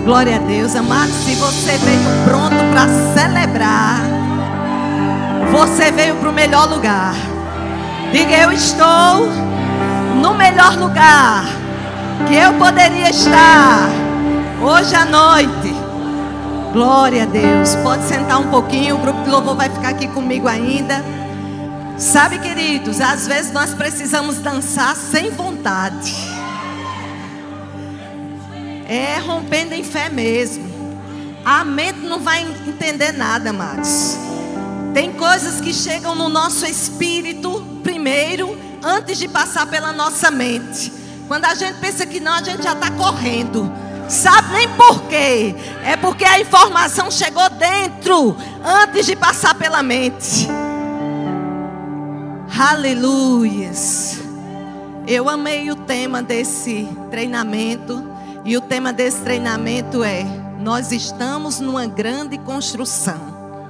Glória a Deus, amado. Se você veio pronto para celebrar, você veio para o melhor lugar. Diga: eu estou no melhor lugar que eu poderia estar hoje à noite. Glória a Deus. Pode sentar um pouquinho, o grupo de louvor vai ficar aqui comigo ainda. Sabe, queridos, às vezes nós precisamos dançar sem vontade. É rompendo em fé mesmo. A mente não vai entender nada, amados. Tem coisas que chegam no nosso espírito primeiro, antes de passar pela nossa mente. Quando a gente pensa que não, a gente já está correndo. Sabe nem por quê? É porque a informação chegou dentro, antes de passar pela mente. Aleluias. Eu amei o tema desse treinamento. E o tema desse treinamento é: nós estamos numa grande construção.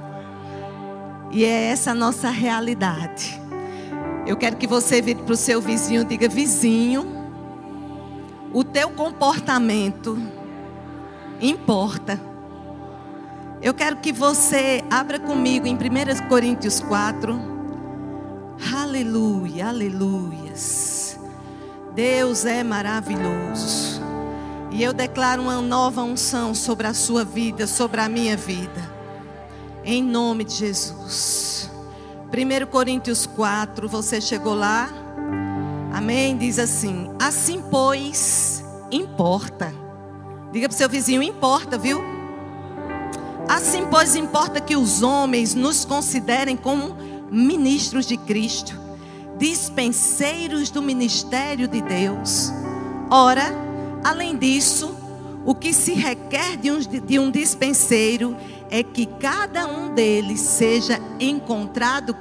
E é essa a nossa realidade. Eu quero que você vire para o seu vizinho e diga: vizinho, o teu comportamento importa. Eu quero que você abra comigo em 1 Coríntios 4. Aleluia, aleluias. Deus é maravilhoso. E eu declaro uma nova unção sobre a sua vida, sobre a minha vida. Em nome de Jesus. 1 Coríntios 4, você chegou lá? Amém? Diz assim: assim pois, importa. Diga para o seu vizinho: importa, viu? Assim pois, importa que os homens nos considerem como ministros de Cristo, dispenseiros do ministério de Deus. Ora, além disso, o que se requer de um dispenseiro é que cada um deles seja encontrado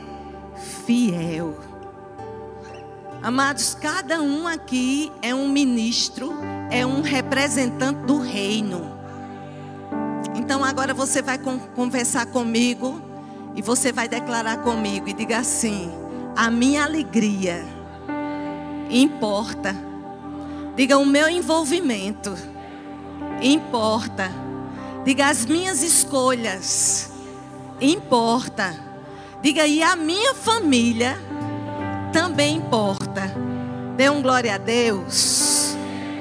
fiel. Amados, cada um aqui é um ministro, é um representante do reino. Então agora você vai conversar comigo e você vai declarar comigo e diga assim: a minha alegria importa. Diga: o meu envolvimento importa. Diga: as minhas escolhas importa. Diga: e a minha família também importa. Dê um glória a Deus.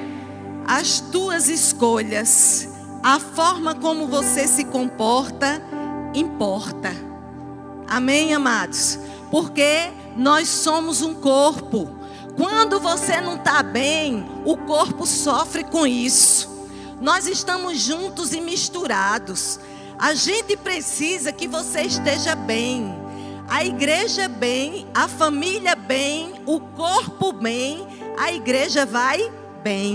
As tuas escolhas, a forma como você se comporta, importa. Amém, amados? Porque nós somos um corpo. Quando você não está bem, o corpo sofre com isso. Nós estamos juntos e misturados. A gente precisa que você esteja bem. A igreja bem, a família bem, o corpo bem, a igreja vai bem.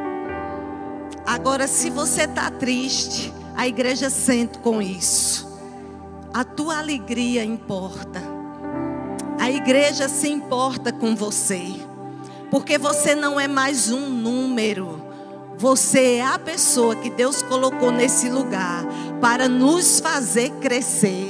Agora, se você está triste, a igreja sente com isso. A tua alegria importa. A igreja se importa com você. Porque você não é mais um número. Você é a pessoa que Deus colocou nesse lugar para nos fazer crescer.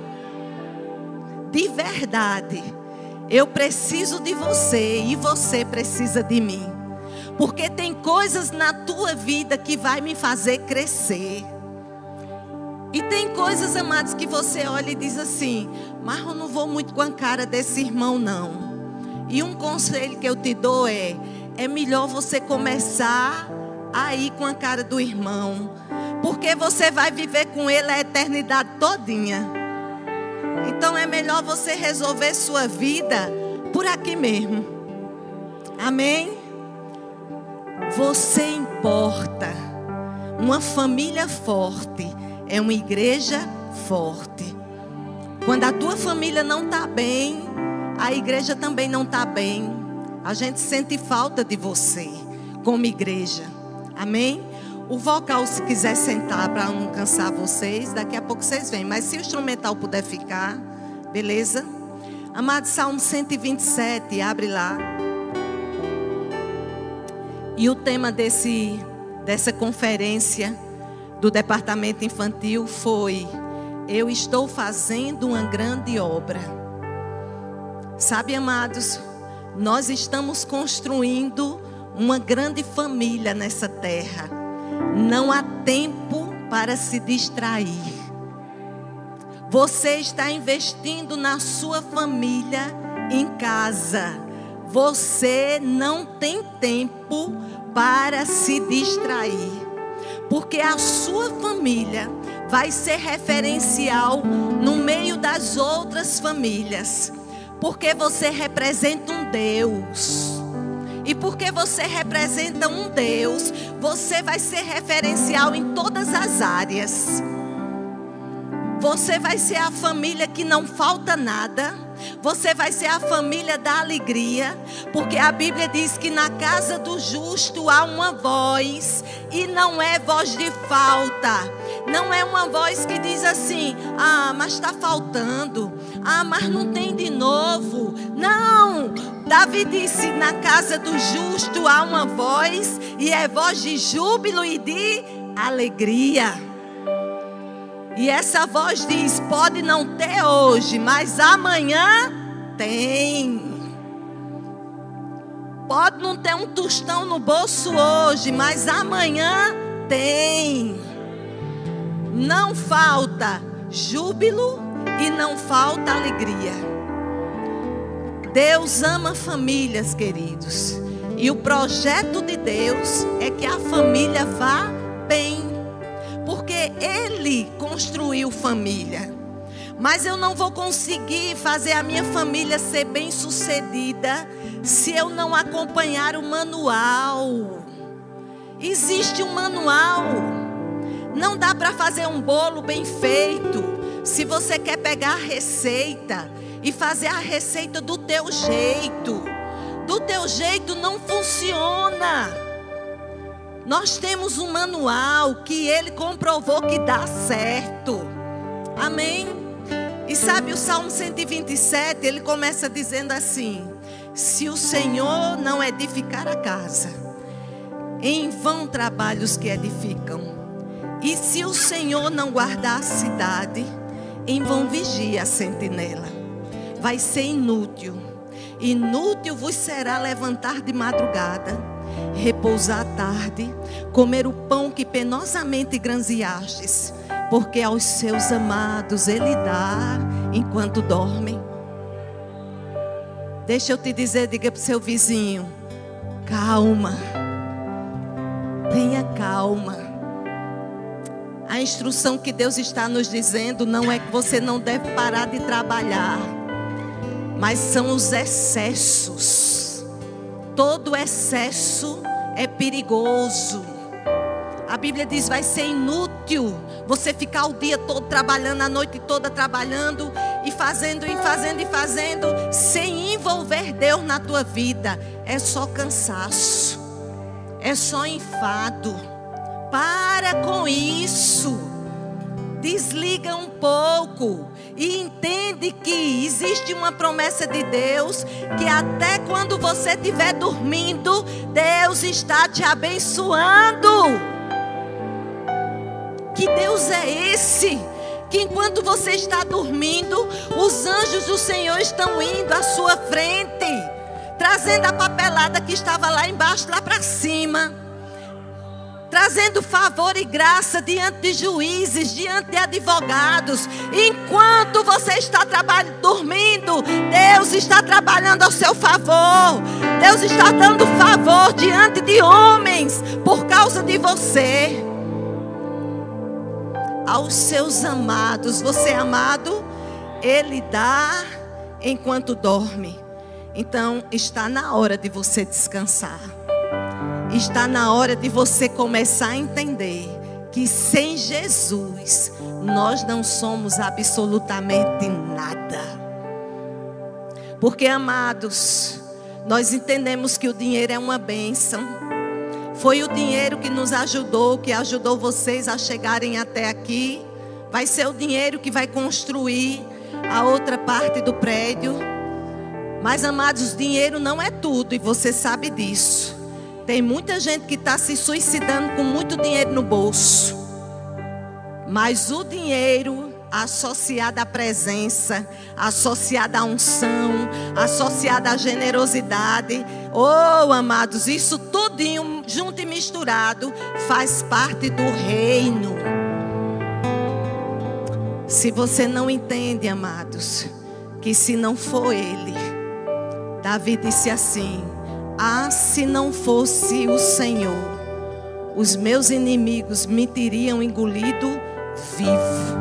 De verdade, eu preciso de você e você precisa de mim. Porque tem coisas na tua vida que vai me fazer crescer. E tem coisas, amados, que você olha e diz assim: mas eu não vou muito com a cara desse irmão, não. E um conselho que eu te dou é melhor você começar a ir com a cara do irmão. Porque você vai viver com ele a eternidade todinha. Então é melhor você resolver sua vida por aqui mesmo. Amém? Você importa. Uma família forte é uma igreja forte. Quando a tua família não está bem, a igreja também não está bem. A gente sente falta de você como igreja. Amém? O vocal, se quiser sentar para não cansar vocês, daqui a pouco vocês vêm. Mas se o instrumental puder ficar, beleza? Amado, Salmo 127, abre lá. E o tema dessa conferência do departamento infantil foi: eu estou fazendo uma grande obra. Sabe, amados, nós estamos construindo uma grande família nessa terra. Não há tempo para se distrair. Você está investindo na sua família em casa. Você não tem tempo para se distrair. Porque a sua família vai ser referencial no meio das outras famílias. Porque você representa um Deus. E porque você representa um Deus, você vai ser referencial em todas as áreas. Você vai ser a família que não falta nada. Você vai ser a família da alegria. Porque a Bíblia diz que na casa do justo há uma voz. E não é voz de falta. Não é uma voz que diz assim: ah, mas está faltando. Ah, mas não tem de novo. Não. Davi disse: na casa do justo há uma voz. E é voz de júbilo e de alegria. E essa voz diz: pode não ter hoje, mas amanhã tem. Pode não ter um tostão no bolso hoje, mas amanhã tem. Não falta júbilo e não falta alegria. Deus ama famílias, queridos. E o projeto de Deus é que a família vá bem. Porque Ele construiu família. Mas eu não vou conseguir fazer a minha família ser bem sucedida se eu não acompanhar o manual. Existe um manual. Não dá para fazer um bolo bem feito se você quer pegar a receita e fazer a receita do teu jeito. Do teu jeito não funciona. Nós temos um manual que Ele comprovou que dá certo. Amém? E sabe o Salmo 127, ele começa dizendo assim: se o Senhor não edificar a casa, em vão trabalham os que edificam. E se o Senhor não guardar a cidade, em vão vigia a sentinela. Vai ser inútil. Inútil vos será levantar de madrugada, repousar à tarde, comer o pão que penosamente granjeastes, porque aos seus amados Ele dá enquanto dormem. Deixa eu te dizer, diga para o seu vizinho: calma, tenha calma. A instrução que Deus está nos dizendo não é que você não deve parar de trabalhar, mas são os excessos. Todo excesso é perigoso. A Bíblia diz: vai ser inútil você ficar o dia todo trabalhando, a noite toda trabalhando e fazendo, sem envolver Deus na tua vida. É só cansaço, é só enfado. Para com isso. Desliga um pouco e entende que existe uma promessa de Deus, que até quando você estiver dormindo, Deus está te abençoando. Que Deus é esse? Que enquanto você está dormindo, os anjos do Senhor estão indo à sua frente, trazendo a papelada que estava lá embaixo, lá para cima, trazendo favor e graça diante de juízes, diante de advogados. Enquanto você está dormindo, Deus está trabalhando ao seu favor. Deus está dando favor diante de homens por causa de você. Aos seus amados, você é amado, Ele dá enquanto dorme. Então está na hora de você descansar. Está na hora de você começar a entender que sem Jesus nós não somos absolutamente nada. Porque, amados, nós entendemos que o dinheiro é uma bênção. Foi o dinheiro que nos ajudou, que ajudou vocês a chegarem até aqui. Vai ser o dinheiro que vai construir a outra parte do prédio. Mas, amados, dinheiro não é tudo e você sabe disso. Tem muita gente que está se suicidando com muito dinheiro no bolso. Mas o dinheiro associado à presença, associado à unção, associado à generosidade. Oh, amados, isso tudinho junto e misturado faz parte do reino. Se você não entende, amados, que se não for Ele, Davi disse assim: ah, se não fosse o Senhor, os meus inimigos me teriam engolido vivo.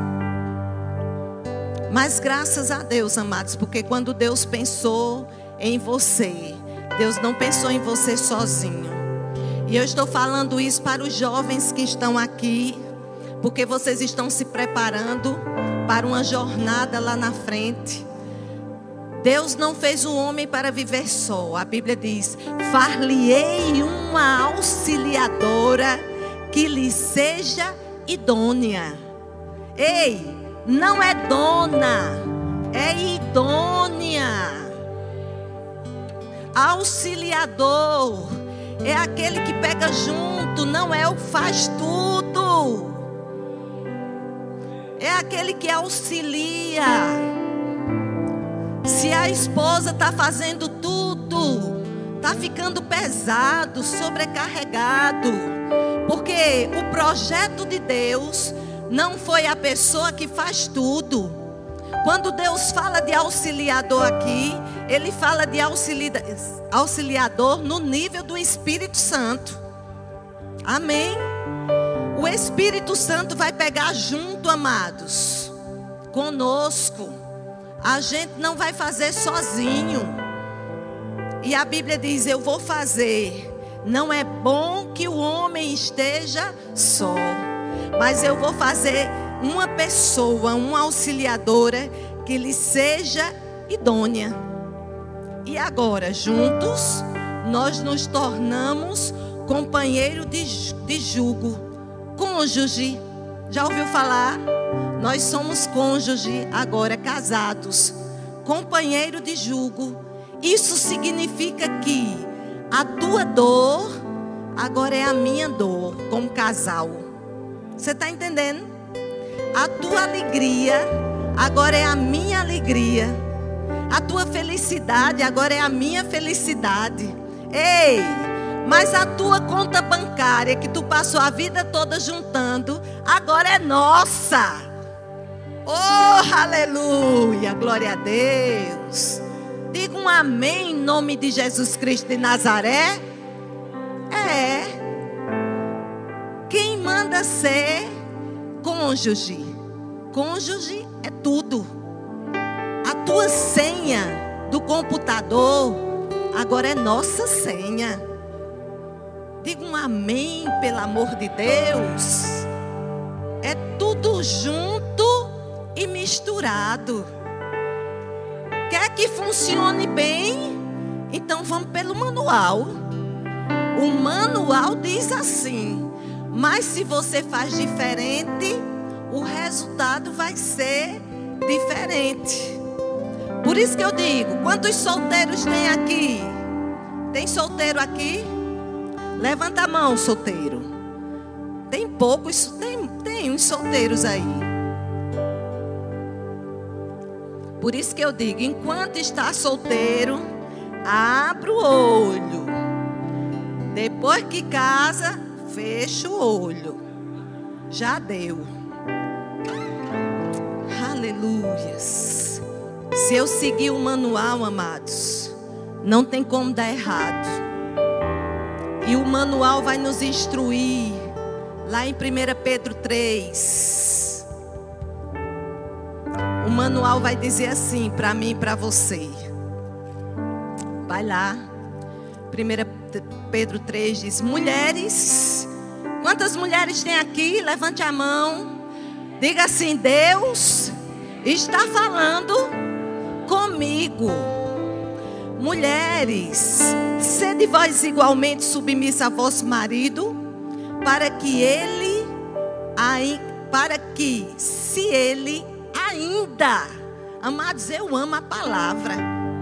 Mas graças a Deus, amados, porque quando Deus pensou em você, Deus não pensou em você sozinho. E eu estou falando isso para os jovens que estão aqui, porque vocês estão se preparando para uma jornada lá na frente. Deus não fez o homem para viver só. A Bíblia diz: far-lhe-ei uma auxiliadora que lhe seja idônea. Ei, não é dona, é idônea. Auxiliador é aquele que pega junto, não é o que faz tudo. É aquele que auxilia. Se a esposa está fazendo tudo, está ficando pesado, sobrecarregado, porque o projeto de Deus não foi a pessoa que faz tudo. Quando Deus fala de auxiliador aqui, Ele fala de auxiliador no nível do Espírito Santo. Amém? O Espírito Santo vai pegar junto, amados, conosco. A gente não vai fazer sozinho. E a Bíblia diz: eu vou fazer. Não é bom que o homem esteja só, mas eu vou fazer uma pessoa, uma auxiliadora que lhe seja idônea. E agora, juntos, nós nos tornamos companheiro de jugo, cônjuge. Já ouviu falar? Nós somos cônjuge, agora casados, companheiro de jugo. Isso significa que a tua dor agora é a minha dor, como casal. Você está entendendo? A tua alegria agora é a minha alegria. A tua felicidade agora é a minha felicidade. Ei, mas a tua conta bancária que tu passou a vida toda juntando, agora é nossa. Oh, aleluia, glória a Deus. Diga um amém em nome de Jesus Cristo de Nazaré. É. Quem manda ser cônjuge? Cônjuge é tudo. A tua senha do computador agora é nossa senha. Diga um amém, pelo amor de Deus. É tudo junto e misturado. Quer que funcione bem? Então vamos pelo manual. O manual diz assim: mas se você faz diferente, o resultado vai ser diferente. Por isso que eu digo: quantos solteiros tem aqui? Tem solteiro aqui? Levanta a mão, solteiro. Tem poucos, tem uns solteiros aí. Por isso que eu digo: enquanto está solteiro, abra o olho. Depois que casa, fecha o olho. Já deu. Aleluias. Se eu seguir o manual, amados, não tem como dar errado. E o manual vai nos instruir lá em 1 Pedro 3. O manual vai dizer assim para mim e para você. Vai lá. 1 Pedro 3 diz: mulheres. Quantas mulheres tem aqui? Levante a mão. Diga assim: Deus está falando comigo. Mulheres, sede vós igualmente submissa a vosso marido, para que se ele ainda, amados, eu amo a palavra.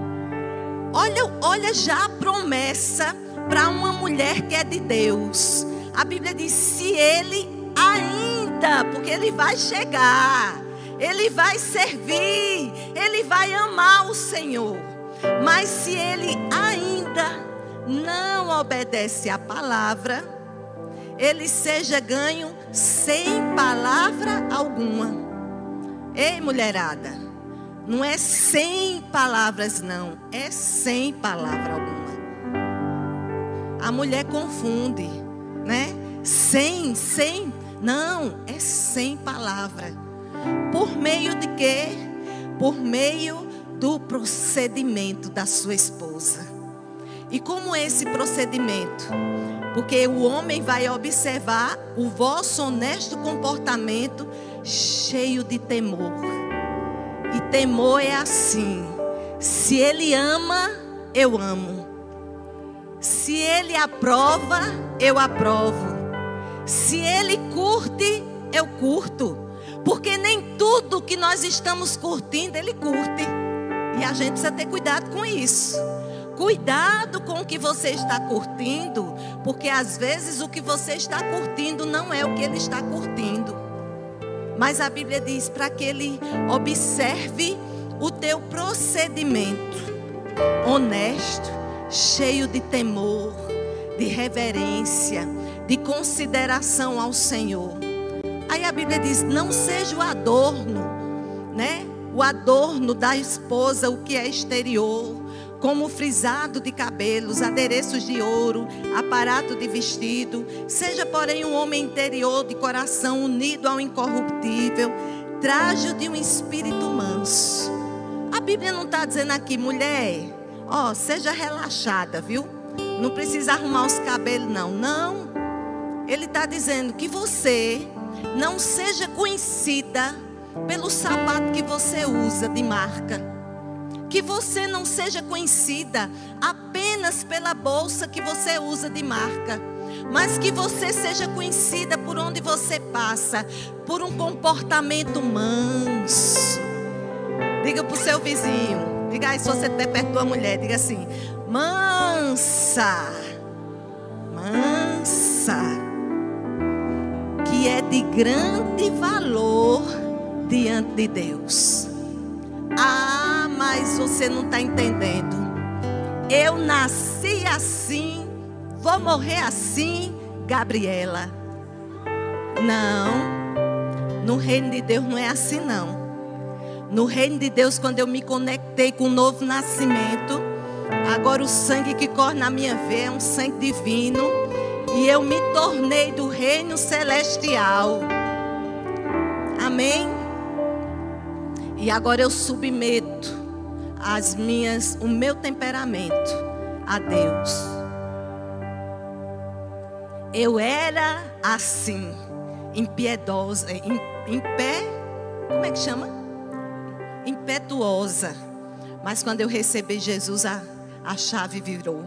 Olha já a promessa para uma mulher que é de Deus. A Bíblia diz: se ele ainda, porque ele vai chegar, ele vai servir, ele vai amar o Senhor. Mas se ele ainda não obedece à palavra, ele seja ganho sem palavra alguma. Ei, mulherada, não é sem palavras não, é sem palavra alguma. A mulher confunde, né? Sem, não, é sem palavra. Por meio de quê? Por meio do procedimento da sua esposa. E como é esse procedimento? Porque o homem vai observar o vosso honesto comportamento cheio de temor. E temor é assim: se ele ama, eu amo. Se ele aprova, eu aprovo. Se ele curte, eu curto. Porque nem tudo que nós estamos curtindo, ele curte. E a gente precisa ter cuidado com isso. Cuidado com o que você está curtindo, porque às vezes o que você está curtindo não é o que ele está curtindo. Mas a Bíblia diz para que ele observe o teu procedimento honesto, cheio de temor, de reverência, de consideração ao Senhor. Aí a Bíblia diz: não seja o adorno, né? O adorno da esposa, o que é exterior, como o frisado de cabelos, adereços de ouro, aparato de vestido. Seja, porém, um homem interior, de coração unido ao incorruptível, traje de um espírito manso. A Bíblia não está dizendo aqui, mulher, seja relaxada, viu? Não precisa arrumar os cabelos, não. Não. Ele está dizendo que você não seja conhecida pelo sapato que você usa de marca. Que você não seja conhecida apenas pela bolsa que você usa de marca, mas que você seja conhecida por onde você passa, por um comportamento manso. Diga para o seu vizinho, diga aí, se você estiver perto da tua mulher, diga assim: mansa, mansa, que é de grande valor diante de Deus. Mas você não está entendendo. Eu nasci assim, vou morrer assim, Gabriela. Não, no reino de Deus não é assim não. No reino de Deus, quando eu me conectei com o novo nascimento, agora o sangue que corre na minha veia é um sangue divino, e eu me tornei do reino celestial. Amém? E agora eu submeto o meu temperamento a Deus. Eu era assim, impiedosa, como é que chama? Impetuosa. Mas quando eu recebi Jesus, a chave virou.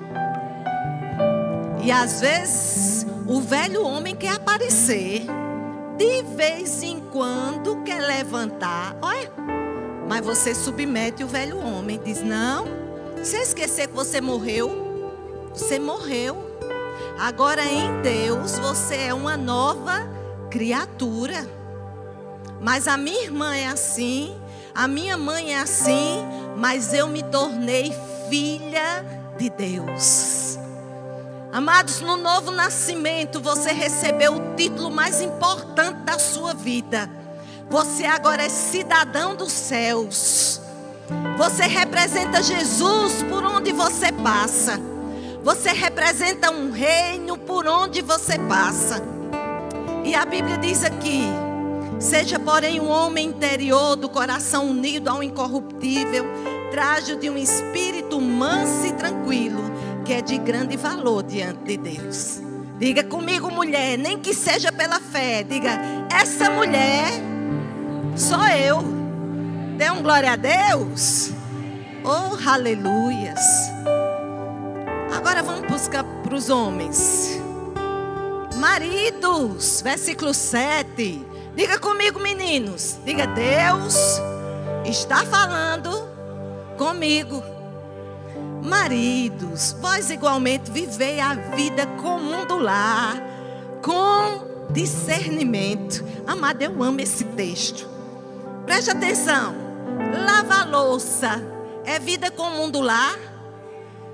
E às vezes o velho homem quer aparecer, de vez em quando quer levantar, olha. Mas você submete o velho homem. Diz: não, se esquecer que você morreu, você morreu. Agora em Deus você é uma nova criatura. Mas a minha irmã é assim, a minha mãe é assim, mas eu me tornei filha de Deus. Amados, no novo nascimento você recebeu o título mais importante da sua vida. Você agora é cidadão dos céus. Você representa Jesus por onde você passa. Você representa um reino por onde você passa. E a Bíblia diz aqui: seja, porém, um homem interior, do coração unido ao incorruptível, traje de um espírito manso e tranquilo, que é de grande valor diante de Deus. Diga comigo, mulher, nem que seja pela fé. Diga: essa mulher sou eu. Dê um glória a Deus. Oh, aleluias. Agora vamos buscar para os homens. Maridos, versículo 7. Diga comigo, meninos. Diga: Deus está falando comigo. Maridos, vós igualmente vivei a vida comum do lar, com discernimento. Amado, eu amo esse texto. Preste atenção. Lavar louça é vida comum do lar?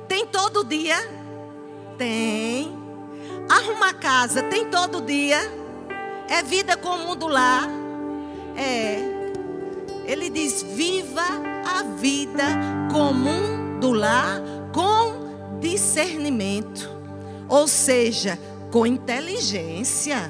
Tem todo dia? Tem. Arruma a casa, tem todo dia? É vida comum do lar? É. Ele diz, viva a vida comum do lar com discernimento. Ou seja, com inteligência.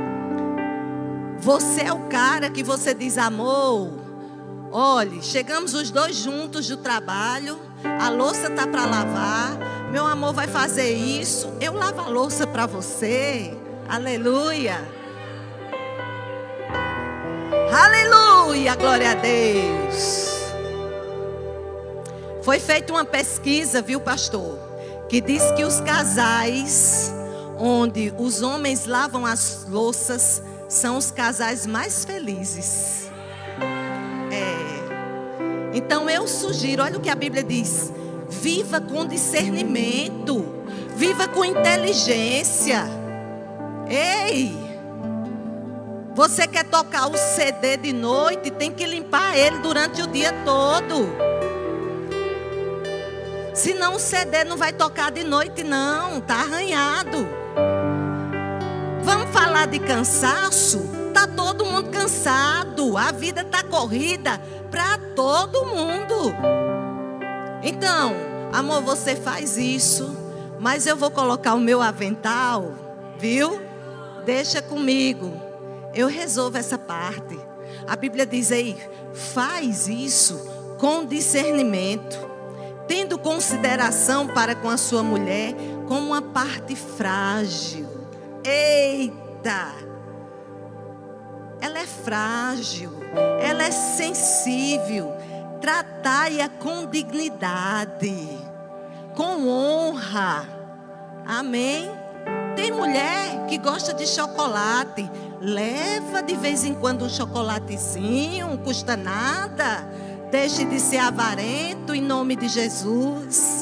Você é o cara que você diz, amor, olhe, chegamos os dois juntos do trabalho, a louça está para lavar, meu amor vai fazer isso, eu lavo a louça para você, aleluia. Aleluia, glória a Deus. Foi feita uma pesquisa, viu, pastor, que diz que os casais onde os homens lavam as louças são os casais mais felizes. Então eu sugiro, olha o que a Bíblia diz: viva com discernimento, viva com inteligência. Ei, você quer tocar o CD de noite, tem que limpar ele durante o dia todo. Senão o CD não vai tocar de noite não, tá arranhado. Vamos falar de cansaço? Tá todo mundo cansado, a vida tá corrida para todo mundo. Então, amor, você faz isso, mas eu vou colocar o meu avental, viu? Deixa comigo, eu resolvo essa parte. A Bíblia diz aí, faz isso com discernimento, tendo consideração para com a sua mulher como uma parte frágil. Eita! Ela é frágil, ela é sensível. Tratai-a com dignidade, com honra. Amém? Tem mulher que gosta de chocolate. Leva de vez em quando um chocolatezinho, não custa nada. Deixe de ser avarento em nome de Jesus.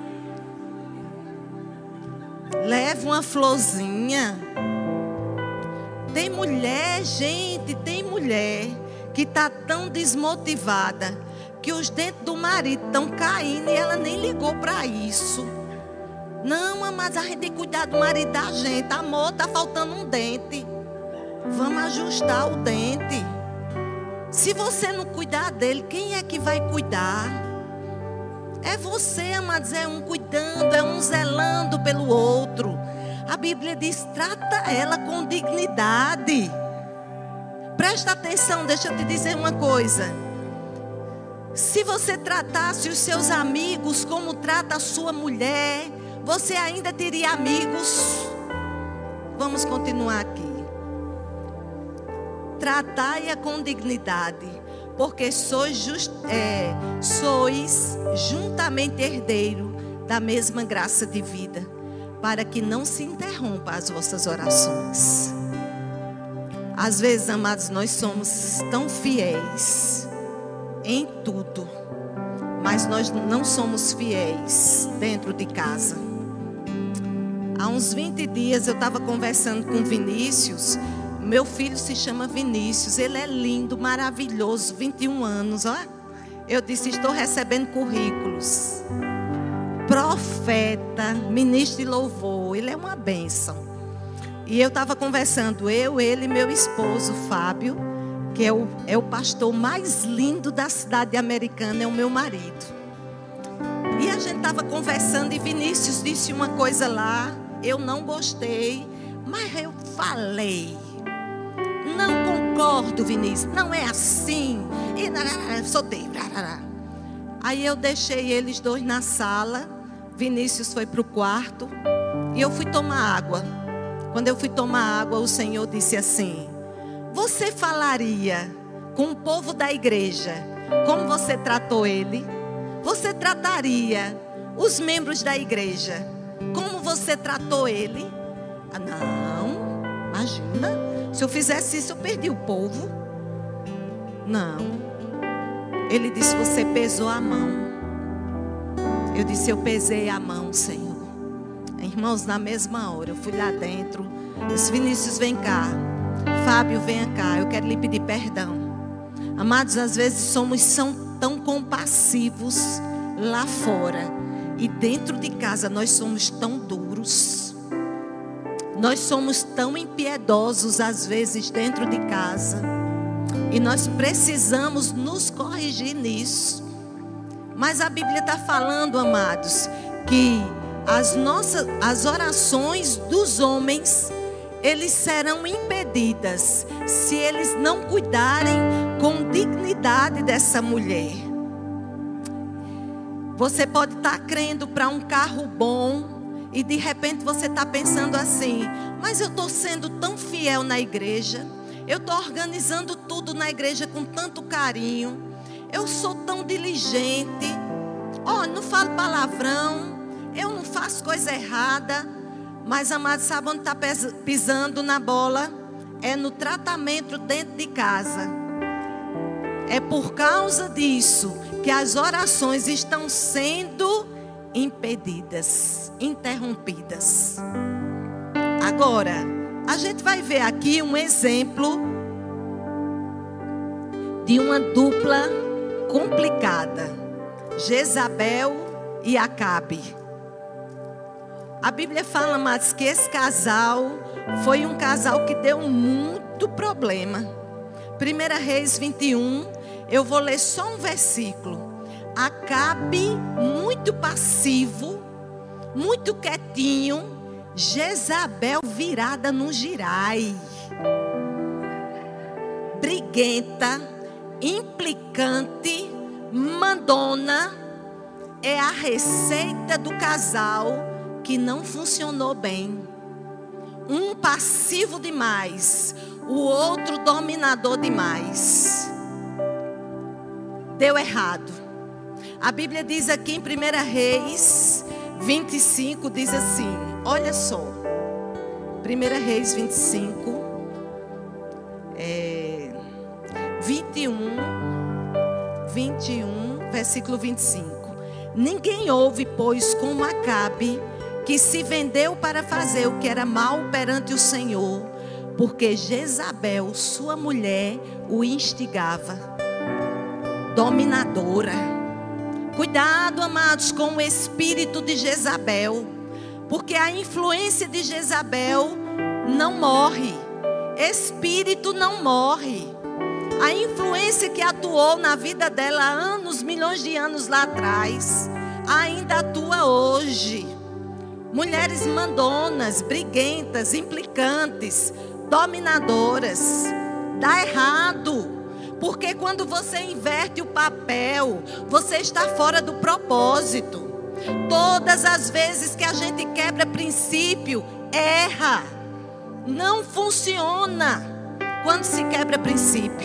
Leve uma florzinha. Tem mulher, gente, tem mulher que está tão desmotivada que os dentes do marido estão caindo e ela nem ligou para isso. Não, mas a gente tem que cuidar do marido da gente. Amor, está faltando um dente. Vamos ajustar o dente. Se você não cuidar dele, quem é que vai cuidar? É você, amados, é um cuidando, é um zelando pelo outro. A Bíblia diz, trata ela com dignidade. Presta atenção, deixa eu te dizer uma coisa. Se você tratasse os seus amigos como trata a sua mulher, você ainda teria amigos? Vamos continuar aqui. Tratai-a com dignidade, porque sois juntamente herdeiro da mesma graça de vida, para que não se interrompa as vossas orações. Às vezes, amados, nós somos tão fiéis em tudo, mas nós não somos fiéis dentro de casa. Há uns 20 dias eu estava conversando com Vinícius. Meu filho se chama Vinícius, ele é lindo, maravilhoso, 21 anos, ó. Eu disse, estou recebendo currículos. Profeta, ministro de louvor, ele é uma bênção. E eu estava conversando, ele e meu esposo, Fábio, que é o pastor mais lindo da cidade americana, é o meu marido. E a gente estava conversando e Vinícius disse uma coisa lá, eu não gostei, mas eu falei. Não concordo, Vinícius, não é assim. E soltei. Aí eu deixei eles dois na sala. Vinícius foi para o quarto e eu fui tomar água. Quando eu fui tomar água, o Senhor disse assim: você falaria com o povo da igreja como você tratou ele? Você trataria os membros da igreja como você tratou ele? Ah, não, imagina. Se eu fizesse isso, eu perdi o povo. Não. Ele disse, você pesou a mão. Eu disse, eu pesei a mão, Senhor. Irmãos, na mesma hora, eu fui lá dentro. Eu disse, Vinícius, vem cá. Fábio, vem cá. Eu quero lhe pedir perdão. Amados, às vezes somos tão compassivos lá fora. E dentro de casa nós somos tão duros. Nós somos tão impiedosos às vezes dentro de casa. E nós precisamos nos corrigir nisso. Mas a Bíblia está falando, amados, que as orações dos homens, eles serão impedidas se eles não cuidarem com dignidade dessa mulher. Você pode estar crendo para um carro bom e de repente você está pensando assim: mas eu estou sendo tão fiel na igreja, eu estou organizando tudo na igreja com tanto carinho, eu sou tão diligente, não falo palavrão, eu não faço coisa errada. Mas, amado, sabe onde está pisando na bola? É no tratamento dentro de casa. É por causa disso que as orações estão sendo impedidas, interrompidas. Agora, a gente vai ver aqui um exemplo de uma dupla complicada: Jezabel e Acabe. A Bíblia fala, mas que esse casal foi um casal que deu muito problema. 1 Reis 21, eu vou ler só um versículo. Acabe muito passivo, muito quietinho, Jezabel virada num girai. Briguenta, implicante, mandona, é a receita do casal que não funcionou bem. Um passivo demais, o outro dominador demais. Deu errado. A Bíblia diz aqui em 1 Reis 25, diz assim, olha só. 1 Reis 25, 21, versículo 25. Ninguém houve, pois, como Acabe, que se vendeu para fazer o que era mal perante o Senhor, porque Jezabel, sua mulher, o instigava. Dominadora. Cuidado, amados, com o espírito de Jezabel, porque a influência de Jezabel não morre. Espírito não morre. A influência que atuou na vida dela há anos, milhões de anos lá atrás, ainda atua hoje. Mulheres mandonas, briguentas, implicantes, dominadoras. Dá errado. Porque quando você inverte o papel, você está fora do propósito. Todas as vezes que a gente quebra princípio, erra. Não funciona quando se quebra princípio.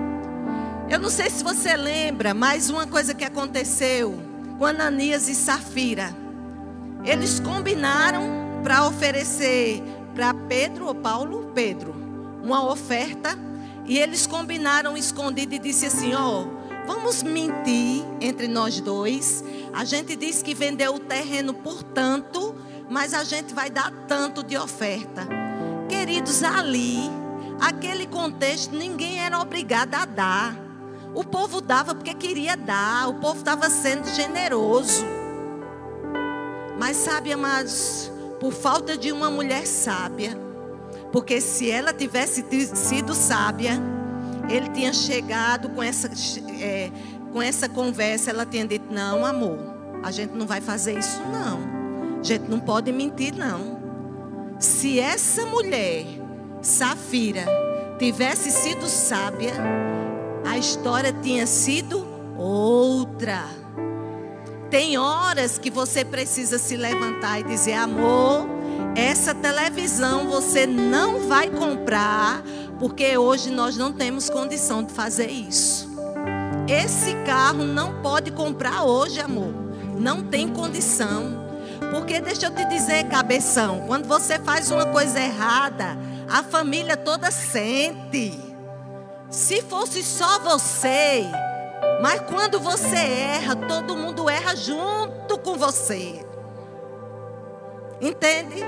Eu não sei se você lembra, mas uma coisa que aconteceu com Ananias e Safira. Eles combinaram para oferecer para Pedro ou Paulo, Pedro, uma oferta. E eles combinaram escondido e disse assim, vamos mentir entre nós dois. A gente disse que vendeu o terreno por tanto, mas a gente vai dar tanto de oferta. Queridos, ali, aquele contexto, ninguém era obrigado a dar. O povo dava porque queria dar, o povo estava sendo generoso. Mas sabe, amados, por falta de uma mulher sábia, porque se ela tivesse sido sábia, ele tinha chegado com essa conversa, ela tinha dito, não, amor, a gente não vai fazer isso não. A gente não pode mentir não. Se essa mulher, Safira, tivesse sido sábia, a história tinha sido outra. Tem horas que você precisa se levantar e dizer, amor, essa televisão você não vai comprar, porque hoje nós não temos condição de fazer isso. Esse carro não pode comprar hoje, amor. Não tem condição. Porque deixa eu te dizer, cabeção, quando você faz uma coisa errada, a família toda sente. Se fosse só você, mas quando você erra, todo mundo erra junto com você. Entende?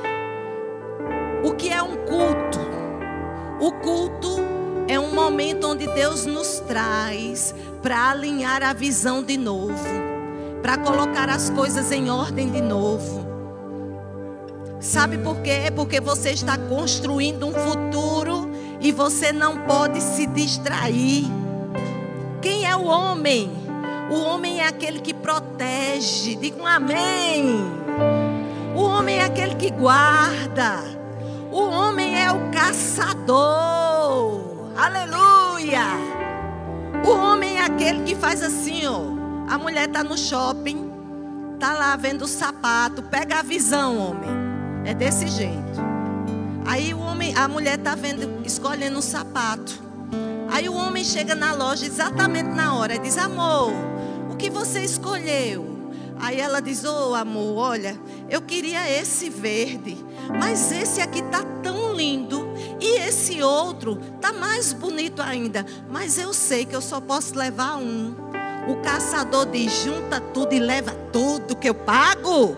O que é um culto? O culto é um momento onde Deus nos traz para alinhar a visão de novo, para colocar as coisas em ordem de novo. Sabe por quê? Porque você está construindo um futuro e você não pode se distrair. Quem é o homem? O homem é aquele que protege. Diga um amém. O homem é aquele que guarda. O homem é o caçador. Aleluia. O homem é aquele que faz assim, ó. A mulher está no shopping, está lá vendo o sapato. Pega a visão, homem. É desse jeito. Aí a mulher está vendo, escolhendo um sapato. Aí o homem chega na loja exatamente na hora e diz: amor, o que você escolheu? Aí ela diz: ô amor, olha, eu queria esse verde, mas esse aqui tá tão lindo e esse outro tá mais bonito ainda, mas eu sei que eu só posso levar um. O caçador diz: junta tudo e leva tudo que eu pago.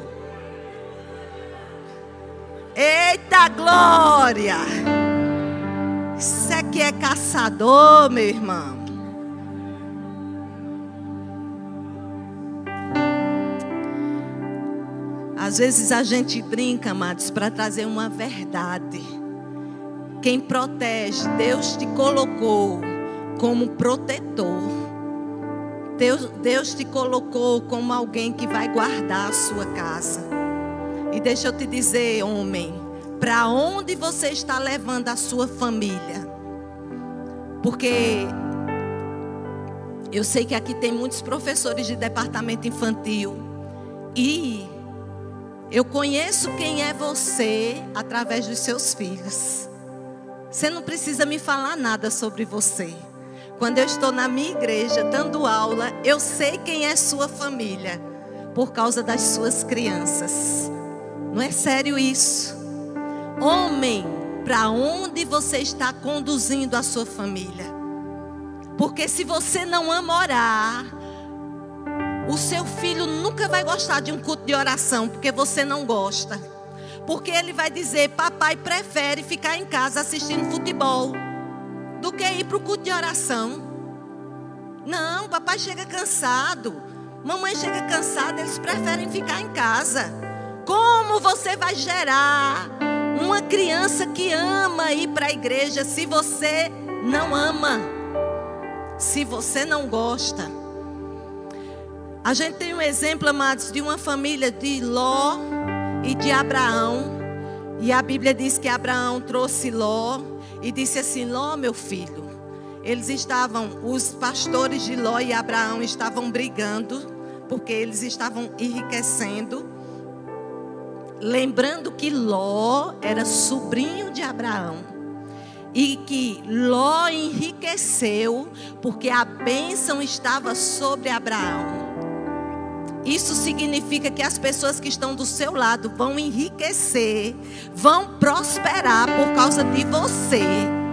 Eita glória! Isso aqui é caçador, meu irmão. Às vezes a gente brinca, amados, para trazer uma verdade. Quem protege, Deus te colocou como protetor. Deus te colocou como alguém que vai guardar a sua casa. E deixa eu te dizer, homem, para onde você está levando a sua família? Porque eu sei que aqui tem muitos professores de departamento infantil. E eu conheço quem é você através dos seus filhos. Você não precisa me falar nada sobre você. Quando eu estou na minha igreja dando aula, eu sei quem é sua família por causa das suas crianças. Não é sério isso? Homem, para onde você está conduzindo a sua família? Porque se você não ama orar, o seu filho nunca vai gostar de um culto de oração, porque você não gosta. Porque ele vai dizer: papai prefere ficar em casa assistindo futebol do que ir para o culto de oração. Não, papai chega cansado, mamãe chega cansada, eles preferem ficar em casa. Como você vai gerar uma criança que ama ir para a igreja se você não ama? Se você não gosta? A gente tem um exemplo, amados, de uma família de Ló e de Abraão. E a Bíblia diz que Abraão trouxe Ló e disse assim: Ló, meu filho. Os pastores de Ló e Abraão estavam brigando, porque eles estavam enriquecendo. Lembrando que Ló era sobrinho de Abraão. E que Ló enriqueceu porque a bênção estava sobre Abraão. Isso significa que as pessoas que estão do seu lado vão enriquecer, vão prosperar por causa de você.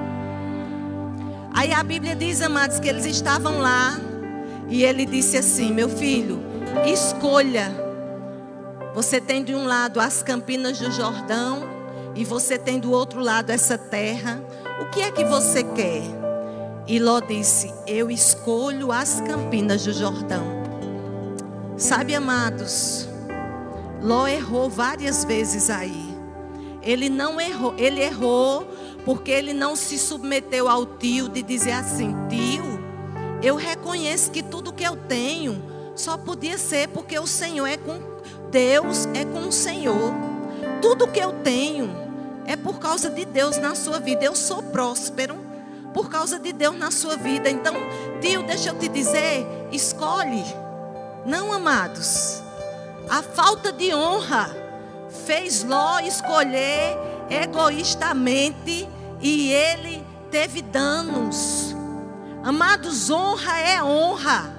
Aí a Bíblia diz, amados, que eles estavam lá e ele disse assim: meu filho, escolha. Você tem de um lado as campinas do Jordão e você tem do outro lado essa terra. O que é que você quer? E Ló disse: eu escolho as campinas do Jordão. Sabe, amados, Ló errou várias vezes aí. Ele não errou, ele errou porque ele não se submeteu ao tio de dizer assim: tio, eu reconheço que tudo que eu tenho só podia ser porque o Senhor é com Deus, é com o Senhor. Tudo que eu tenho é por causa de Deus na sua vida. Eu sou próspero por causa de Deus na sua vida. Então, tio, deixa eu te dizer, escolhe. Não, amados, a falta de honra fez Ló escolher egoístamente e ele teve danos. Amados, honra é honra.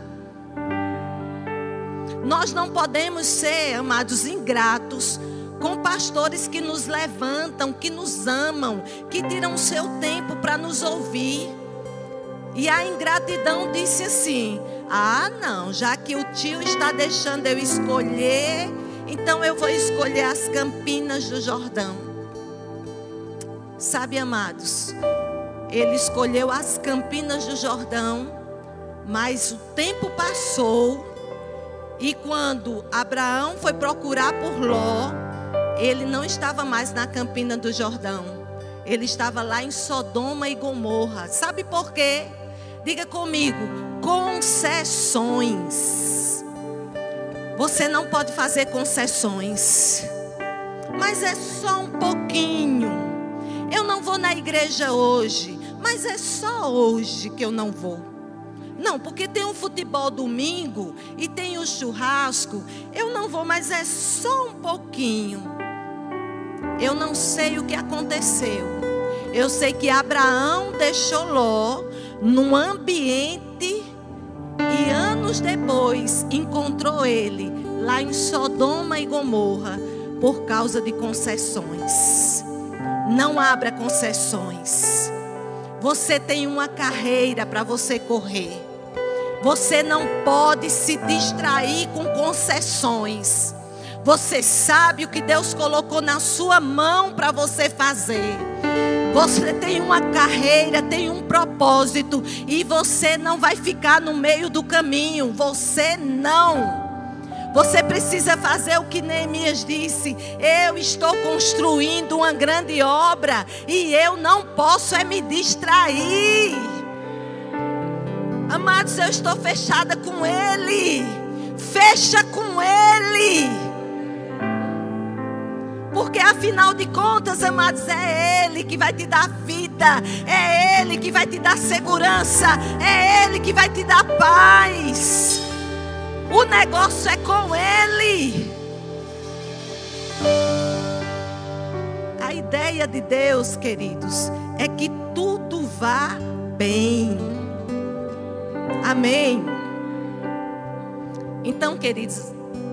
Nós não podemos ser, amados, ingratos com pastores que nos levantam, que nos amam, que tiram o seu tempo para nos ouvir. E a ingratidão disse assim: ah, não, já que o tio está deixando eu escolher, então eu vou escolher as campinas do Jordão. Sabe, amados, ele escolheu as campinas do Jordão, mas o tempo passou E quando Abraão foi procurar por Ló, ele não estava mais na Campina do Jordão. Ele estava lá em Sodoma e Gomorra. Sabe por quê? Diga comigo: concessões. Você não pode fazer concessões. Mas é só um pouquinho. Eu não vou na igreja hoje, mas é só hoje que eu não vou. Não, porque tem um futebol domingo e tem o churrasco. Eu não vou, mas é só um pouquinho. Eu não sei o que aconteceu. Eu sei que Abraão deixou Ló num ambiente e anos depois encontrou ele lá em Sodoma e Gomorra por causa de concessões. Não abra concessões. Você tem uma carreira para você correr. Você não pode se distrair com concessões. Você sabe o que Deus colocou na sua mão para você fazer. Você tem uma carreira, tem um propósito. E você não vai ficar no meio do caminho. Você não. Você precisa fazer o que Neemias disse. Eu estou construindo uma grande obra e eu não posso me distrair. Amados, eu estou fechada com Ele. Fecha com Ele. Porque afinal de contas, amados, é Ele que vai te dar vida. É Ele que vai te dar segurança. É Ele que vai te dar paz. O negócio é com Ele. A ideia de Deus, queridos, é que tudo vá bem. Amém. Então, queridos,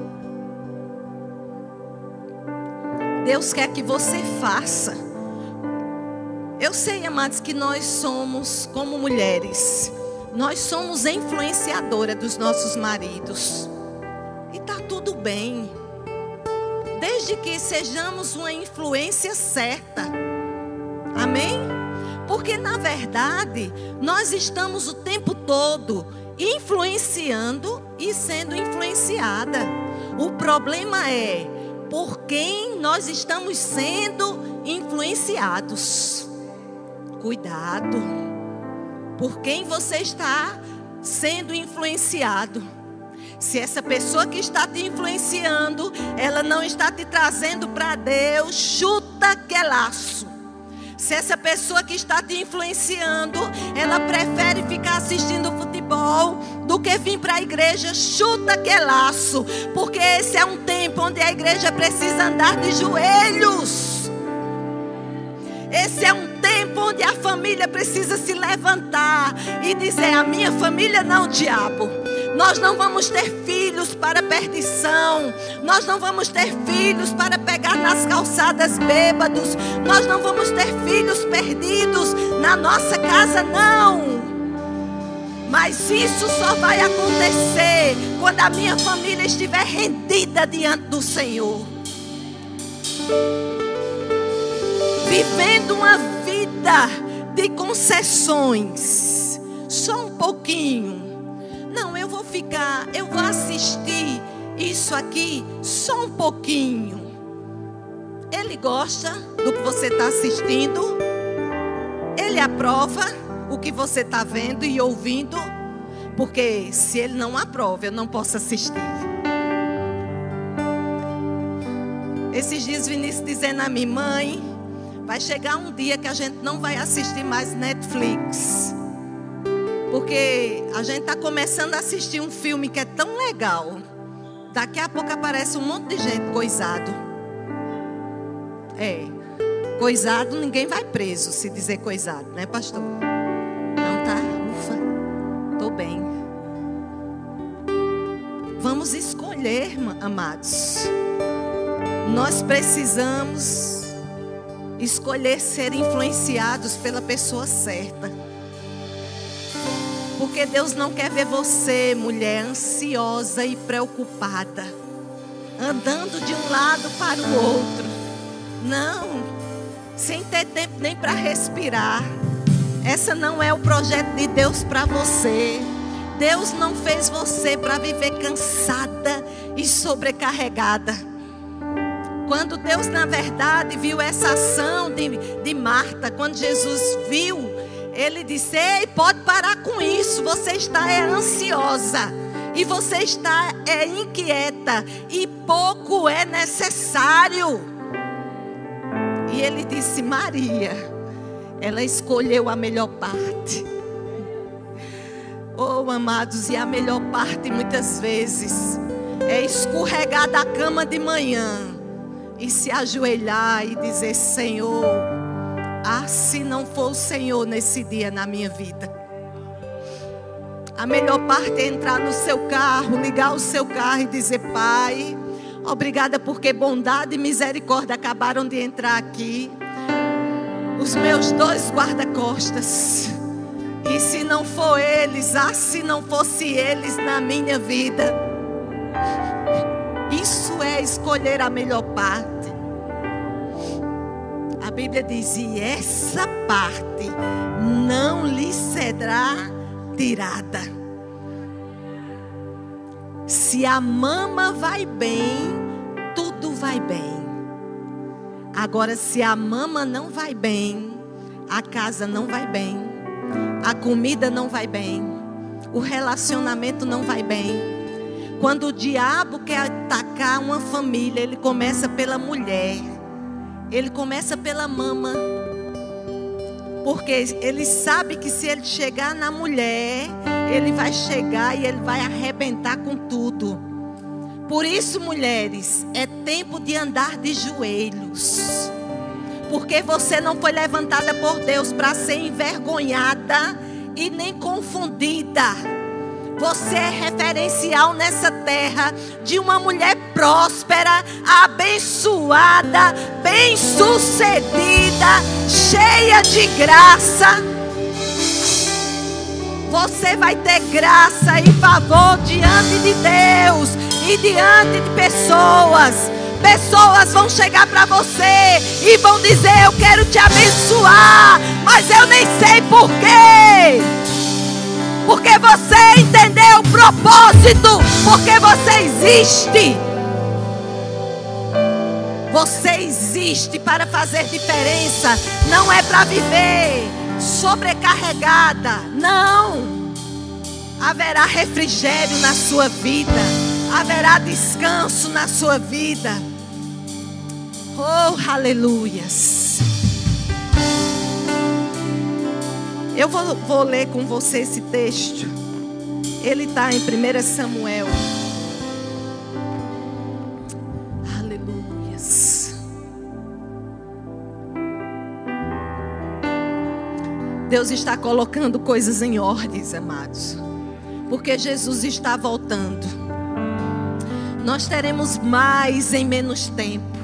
Deus quer que você faça. Eu sei, amados, que nós somos como mulheres. Nós somos influenciadoras dos nossos maridos. E está tudo bem. Desde que sejamos uma influência certa. Amém? Porque na verdade, nós estamos o tempo todo influenciando e sendo influenciada. O problema é por quem nós estamos sendo influenciados. Cuidado. Por quem você está sendo influenciado. Se essa pessoa que está te influenciando, ela não está te trazendo para Deus, chuta que laço. Se essa pessoa que está te influenciando, ela prefere ficar assistindo futebol do que vir para a igreja, chuta que laço. Porque esse é um tempo onde a igreja precisa andar de joelhos. Esse é um tempo onde a família precisa se levantar e dizer: a minha família não, diabo. Nós não vamos ter filhos para perdição. Nós não vamos ter filhos para pegar nas calçadas bêbados. Nós não vamos ter filhos perdidos na nossa casa, não. Mas isso só vai acontecer quando a minha família estiver rendida diante do Senhor. Vivendo uma vida de concessões. Só um pouquinho. Não, eu vou assistir isso aqui só um pouquinho. Ele gosta do que você está assistindo. Ele aprova o que você está vendo e ouvindo. Porque se ele não aprova, eu não posso assistir. Esses dias Vinícius dizendo a mim: mãe, vai chegar um dia que a gente não vai assistir mais Netflix. Porque a gente está começando a assistir um filme que é tão legal. Daqui a pouco aparece um monte de gente coisado. Coisado, ninguém vai preso se dizer coisado, né, pastor? Não, tá? Ufa, tô bem. Vamos escolher, amados. Nós precisamos escolher ser influenciados pela pessoa certa. Porque Deus não quer ver você, mulher, ansiosa e preocupada, andando de um lado para o outro. Não, sem ter tempo nem para respirar. Essa não é o projeto de Deus para você. Deus não fez você para viver cansada e sobrecarregada. Quando Deus, na verdade, viu essa ação de Marta, quando Jesus viu, Ele disse: ei, pode parar com isso, você está ansiosa, e você está inquieta, e pouco é necessário. E Ele disse: Maria, ela escolheu a melhor parte. Oh, amados, e a melhor parte muitas vezes é escorregar da cama de manhã e se ajoelhar e dizer: Senhor, se não for o Senhor nesse dia na minha vida. A melhor parte é entrar no seu carro, ligar o seu carro e dizer: Pai, obrigada porque bondade e misericórdia acabaram de entrar aqui. Os meus 2 guarda-costas. E se não for eles, se não fosse eles na minha vida. Isso é escolher a melhor parte. A Bíblia diz: e essa parte não lhe será tirada. Se a mama vai bem, tudo vai bem. Agora, se a mama não vai bem, a casa não vai bem, a comida não vai bem, o relacionamento não vai bem. Quando o diabo quer atacar uma família, ele começa pela mulher. Ele começa pela mama. Porque ele sabe que se ele chegar na mulher, ele vai chegar e ele vai arrebentar com tudo. Por isso, mulheres, é tempo de andar de joelhos. Porque você não foi levantada por Deus para ser envergonhada e nem confundida. Você é referencial nessa terra de uma mulher próspera, abençoada, bem-sucedida, cheia de graça. Você vai ter graça e favor diante de Deus e diante de pessoas. Pessoas vão chegar para você e vão dizer: eu quero te abençoar, mas eu nem sei por quê. Porque você entendeu o propósito, porque você existe. Você existe para fazer diferença. Não é para viver sobrecarregada. Não. Haverá refrigério na sua vida. Haverá descanso na sua vida. Oh, aleluias. Eu vou ler com você esse texto. Ele está em 1 Samuel. Aleluias. Deus está colocando coisas em ordens, amados. Porque Jesus está voltando. Nós teremos mais em menos tempo.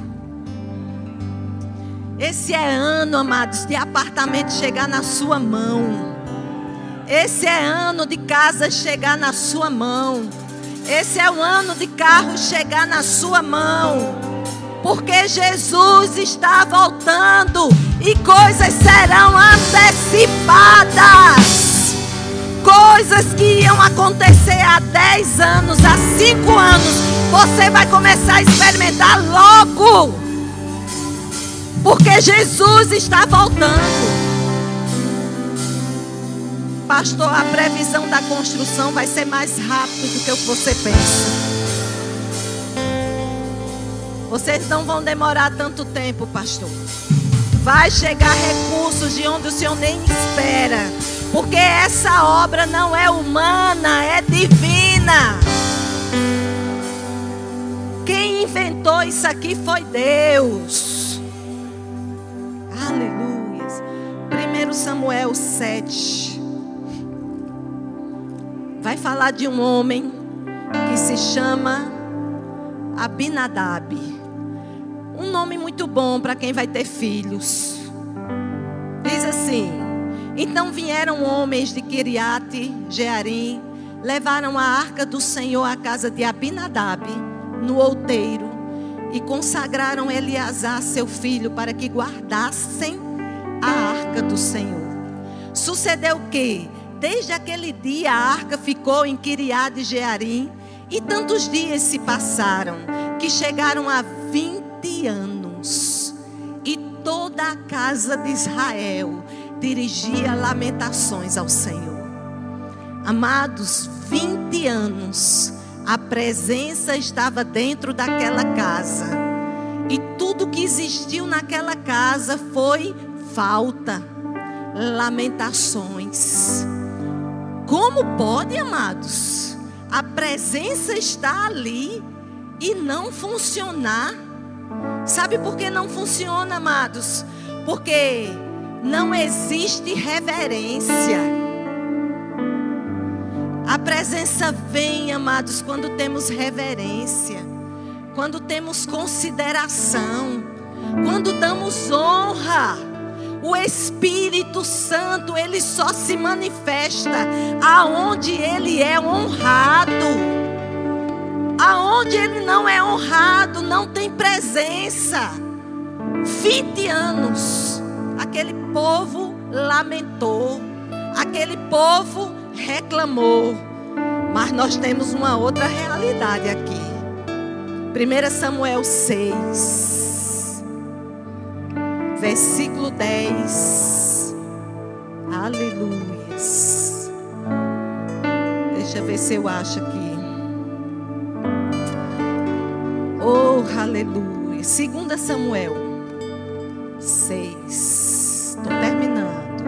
Esse é ano, amados, de apartamento chegar na sua mão. Esse é ano de casa chegar na sua mão. Esse é o ano de carro chegar na sua mão. Porque Jesus está voltando e coisas serão antecipadas. Coisas que iam acontecer há 10 anos, há 5 anos, você vai começar a experimentar logo. Porque Jesus está voltando. Pastor, a previsão da construção vai ser mais rápido do que o que você pensa. Vocês não vão demorar tanto tempo, pastor. Vai chegar recursos de onde o Senhor nem espera. Porque essa obra não é humana, é divina. Quem inventou isso aqui foi Deus. Aleluias. 1 Samuel 7. Vai falar de um homem que se chama Abinadab. Um nome muito bom para quem vai ter filhos. Diz assim: então vieram homens de Kiriate Jearim, levaram a arca do Senhor à casa de Abinadab, no outeiro, e consagraram Eleazar, seu filho, para que guardassem a arca do Senhor. Sucedeu que, desde aquele dia a arca ficou em Quiriate Jearim. E tantos dias se passaram, que chegaram a 20 anos. E toda a casa de Israel dirigia lamentações ao Senhor. Amados, 20 anos, a presença estava dentro daquela casa. E tudo que existiu naquela casa foi falta, lamentações. Como pode, amados, a presença está ali e não funcionar? Sabe por que não funciona, amados? Porque não existe reverência. A presença vem, amados, quando temos reverência, quando temos consideração, quando damos honra. O Espírito Santo, ele só se manifesta aonde ele é honrado. Aonde ele não é honrado, não tem presença. 20 anos, aquele povo lamentou, aquele povo reclamou. Mas nós temos uma outra realidade aqui. 1 Samuel 6, versículo 10. Aleluias. Deixa eu ver se eu acho aqui. Oh, aleluia. 2 Samuel 6. Estou terminando.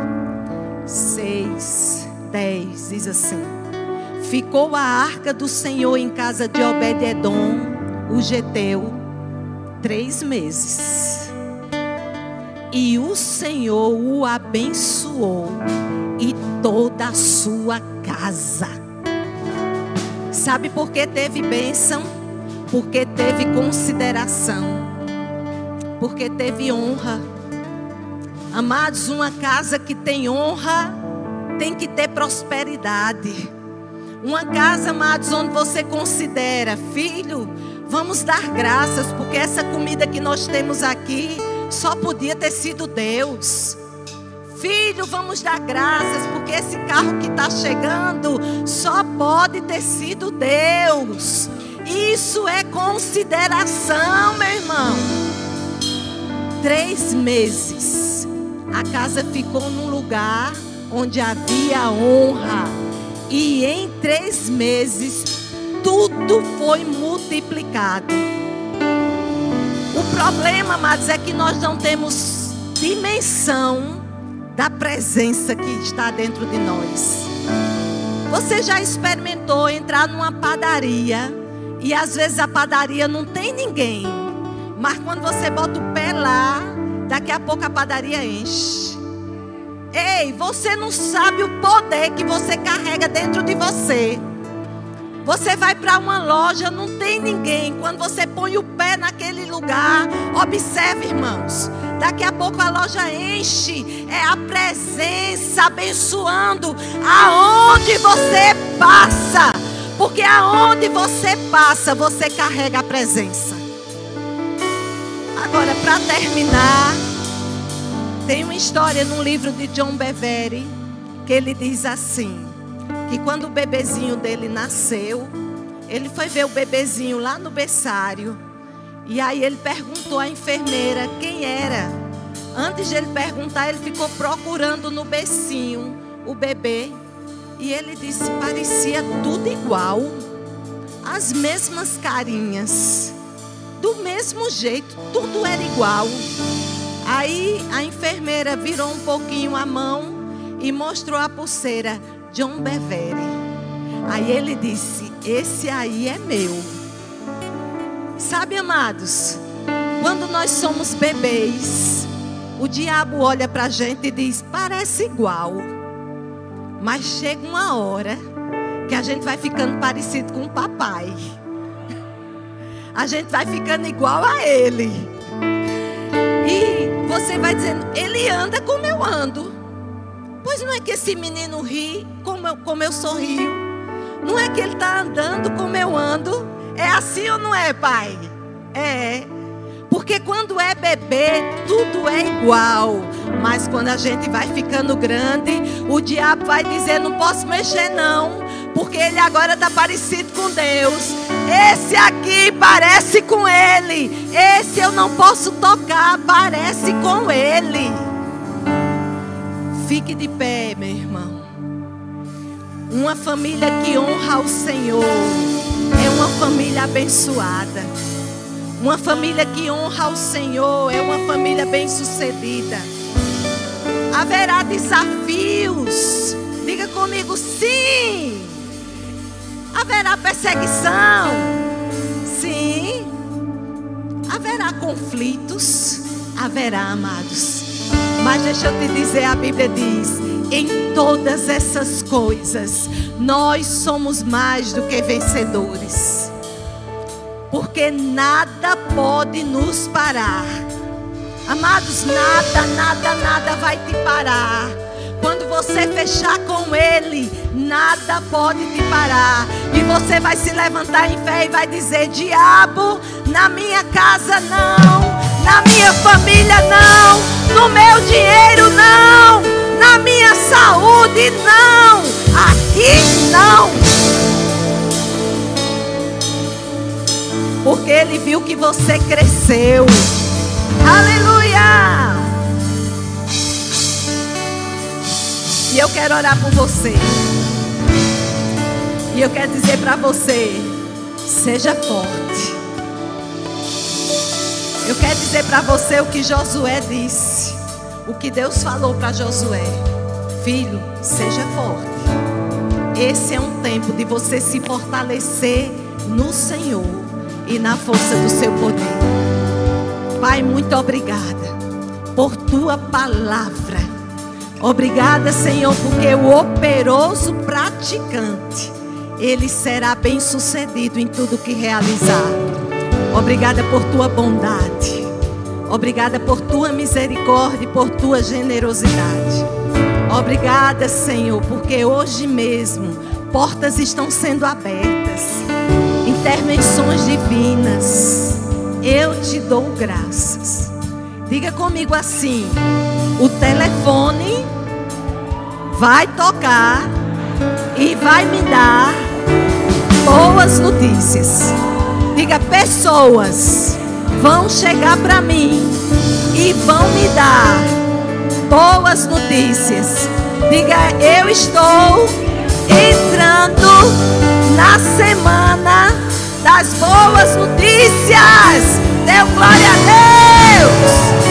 6, 10. Diz assim: ficou a arca do Senhor em casa de Obed-edom, o geteu, 3 meses. E o Senhor o abençoou e toda a sua casa. Sabe por que teve bênção? Porque teve consideração, porque teve honra. Amados, uma casa que tem honra tem que ter prosperidade. Uma casa, amados, onde você considera: filho, vamos dar graças, porque essa comida que nós temos aqui só podia ter sido Deus. Filho, vamos dar graças, porque esse carro que está chegando só pode ter sido Deus. Isso é consideração, meu irmão. 3 meses, a casa ficou num lugar onde havia honra. E em 3 meses, tudo foi multiplicado. O problema, amados, é que nós não temos dimensão da presença que está dentro de nós. Você já experimentou entrar numa padaria e às vezes a padaria não tem ninguém, mas quando você bota o pé lá, daqui a pouco a padaria enche. Ei, você não sabe o poder que você carrega dentro de você. Você vai para uma loja, não tem ninguém. Quando você põe o pé naquele lugar, observe, irmãos, daqui a pouco a loja enche. É a presença abençoando aonde você passa. Porque aonde você passa, você carrega a presença. Agora, para terminar, tem uma história no livro de John Bevere, que ele diz assim, que quando o bebezinho dele nasceu, ele foi ver o bebezinho lá no berçário. E aí ele perguntou à enfermeira quem era. Antes de ele perguntar, ele ficou procurando no bercinho o bebê. E ele disse, parecia tudo igual. As mesmas carinhas, do mesmo jeito, tudo era igual. Aí a enfermeira virou um pouquinho a mão e mostrou a pulseira. John Bevere. Aí ele disse, esse aí é meu. Sabe, amados, quando nós somos bebês, o diabo olha pra gente e diz, parece igual. Mas chega uma hora que a gente vai ficando parecido com o papai. A gente vai ficando igual a ele. E você vai dizendo, ele anda como eu ando. Pois não é que esse menino ri como eu sorrio? Não é que ele está andando como eu ando? É assim ou não é, pai? É. Porque quando é bebê, tudo é igual. Mas quando a gente vai ficando grande, o diabo vai dizer: não posso mexer não, porque ele agora está parecido com Deus. Esse aqui parece com ele. Esse eu não posso tocar, parece com ele. Fique de pé, meu irmão. Uma família que honra o Senhor é uma família abençoada. Uma família que honra o Senhor é uma família bem-sucedida. Haverá desafios. Diga comigo, sim. Haverá perseguição. Sim. Haverá conflitos. Haverá, amados. Mas deixa eu te dizer, a Bíblia diz: em todas essas coisas, nós somos mais do que vencedores. Porque nada pode nos parar. Amados, nada vai te parar. Quando você fechar com Ele, nada pode te parar. E você vai se levantar em fé e vai dizer: diabo, na minha casa não, na minha família não, no meu dinheiro não, na minha saúde não, aqui não. Porque Ele viu que você cresceu. Aleluia! E eu quero orar por você. E eu quero dizer para você: seja forte. Eu quero dizer para você o que Josué disse. O que Deus falou para Josué: filho, seja forte. Esse é um tempo de você se fortalecer no Senhor e na força do seu poder. Pai, muito obrigada por tua palavra. Obrigada, Senhor, porque o operoso praticante, ele será bem sucedido em tudo que realizar. Obrigada por tua bondade. Obrigada por tua misericórdia e por tua generosidade. Obrigada, Senhor, porque hoje mesmo portas estão sendo abertas, intervenções divinas. Eu te dou graças. Diga comigo assim: o telefone vai tocar e vai me dar boas notícias. Diga: pessoas vão chegar para mim e vão me dar boas notícias. Diga: eu estou entrando na semana das boas notícias. Dê glória a Deus.